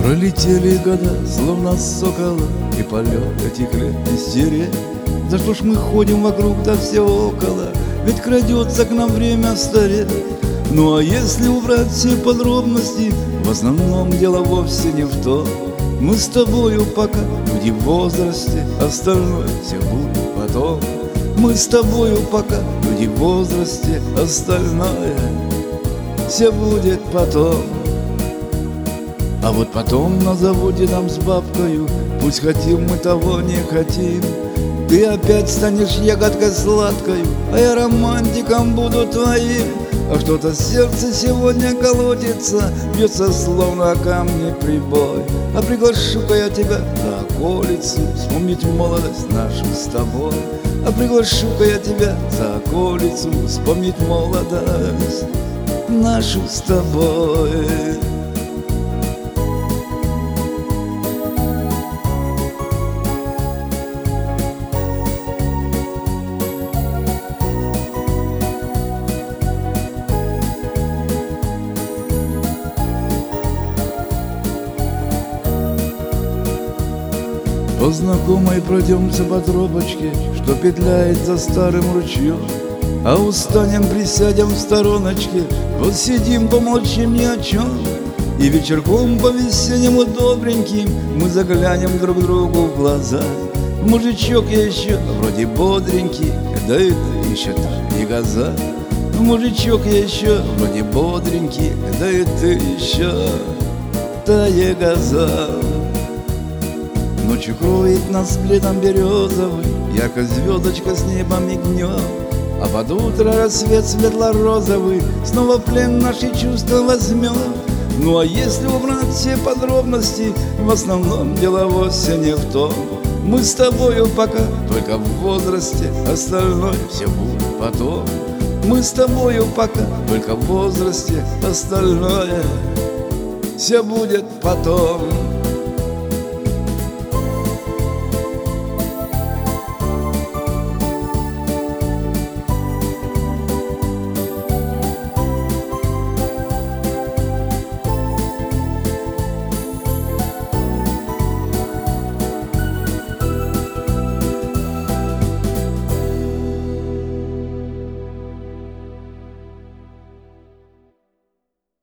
Пролетели года, словно сокола, и полет этих лет не стереть. Да что ж мы ходим вокруг, да все около, ведь крадется к нам время стареть. Ну а если убрать все подробности, в основном дело вовсе не в том. Мы с тобою пока люди в возрасте, остальное все будет потом. Мы с тобою пока люди в возрасте, остальное все будет потом. А вот потом на заводе нам с бабкою, пусть хотим мы того не хотим, ты опять станешь ягодкой сладкою, а я романтиком буду твоим. А что-то сердце сегодня колотится, бьется словно о камни прибой. А приглашу-ка я тебя на околицу, вспомнить молодость нашу с тобой. А приглашу-ка я тебя за околицу, вспомнить молодость нашу с тобой. По знакомой пройдемся по тропочке, что петляет за старым ручьем. А устанем, присядем в стороночке, вот сидим, помолчим ни о чем. И вечерком по-весеннему добреньким мы заглянем друг другу в глаза. Мужичок я еще вроде бодренький, да и ты еще та ягоза. Мужичок я еще вроде бодренький, да и ты еще та ягоза. Ночью кроет нас пледом березовый, ярко звездочка с неба мигнет. А под утро рассвет светло-розовый снова в плен наши чувства возьмет. Ну а если убрать все подробности, в основном дело вовсе не в том. Мы с тобою пока только в возрасте, остальное все будет потом. Мы с тобою пока только в возрасте, остальное все будет потом.